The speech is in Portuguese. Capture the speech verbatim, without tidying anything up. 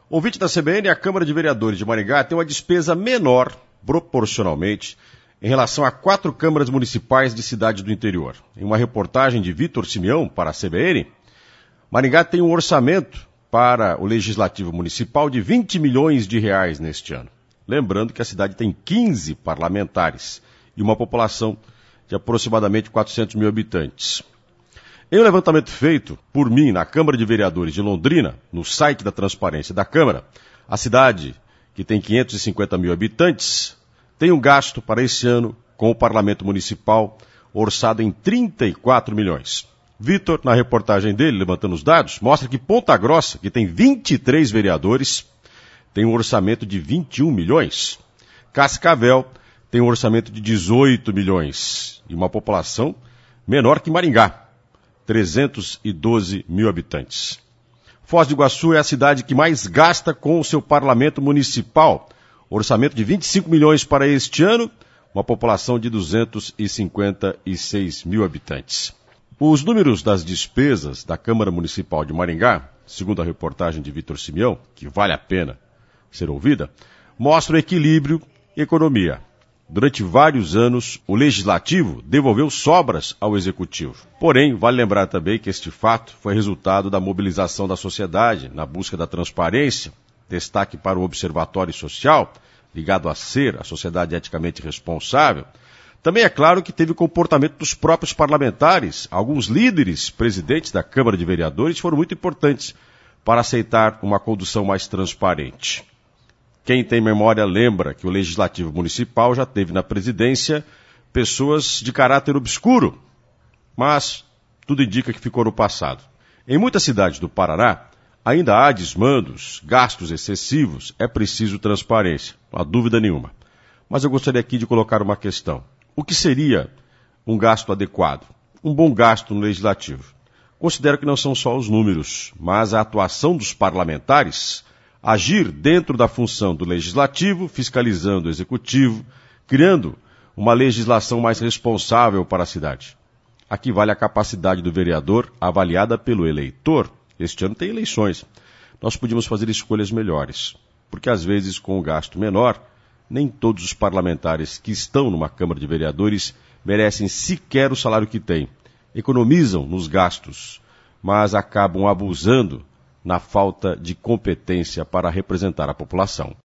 Ouvinte da C B N, a Câmara de Vereadores de Maringá tem uma despesa menor, proporcionalmente, em relação a quatro câmaras municipais de cidades do interior. Em uma reportagem de Vitor Simeão para a C B N, Maringá tem um orçamento para o Legislativo Municipal de vinte milhões de reais neste ano. Lembrando que a cidade tem quinze parlamentares e uma população de aproximadamente quatrocentos mil habitantes. Em um levantamento feito por mim na Câmara de Vereadores de Londrina, no site da Transparência da Câmara, a cidade, que tem quinhentos e cinquenta mil habitantes, tem um gasto para esse ano com o Parlamento Municipal orçado em trinta e quatro milhões. Vitor, na reportagem dele, levantando os dados, mostra que Ponta Grossa, que tem vinte e três vereadores, tem um orçamento de vinte e um milhões. Cascavel tem um orçamento de dezoito milhões e uma população menor que Maringá, trezentos e doze mil habitantes. Foz do Iguaçu é a cidade que mais gasta com o seu parlamento municipal. Orçamento de vinte e cinco milhões para este ano, uma população de duzentos e cinquenta e seis mil habitantes. Os números das despesas da Câmara Municipal de Maringá, segundo a reportagem de Vitor Simeão, que vale a pena ser ouvida, mostram equilíbrio e economia. Durante vários anos, o Legislativo devolveu sobras ao Executivo. Porém, vale lembrar também que este fato foi resultado da mobilização da sociedade na busca da transparência, destaque para o Observatório Social, ligado a ser a sociedade eticamente responsável. Também é claro que teve o comportamento dos próprios parlamentares. Alguns líderes, presidentes da Câmara de Vereadores, foram muito importantes para aceitar uma condução mais transparente. Quem tem memória lembra que o Legislativo Municipal já teve na presidência pessoas de caráter obscuro, mas tudo indica que ficou no passado. Em muitas cidades do Paraná, ainda há desmandos, gastos excessivos, é preciso transparência, não há dúvida nenhuma. Mas eu gostaria aqui de colocar uma questão. O que seria um gasto adequado? Um bom gasto no Legislativo? Considero que não são só os números, mas a atuação dos parlamentares, agir dentro da função do Legislativo, fiscalizando o Executivo, criando uma legislação mais responsável para a cidade. Aqui vale a capacidade do vereador avaliada pelo eleitor. Este ano tem eleições. Nós podíamos fazer escolhas melhores, porque às vezes com o gasto menor, nem todos os parlamentares que estão numa Câmara de Vereadores merecem sequer o salário que têm. Economizam nos gastos, mas acabam abusando na falta de competência para representar a população.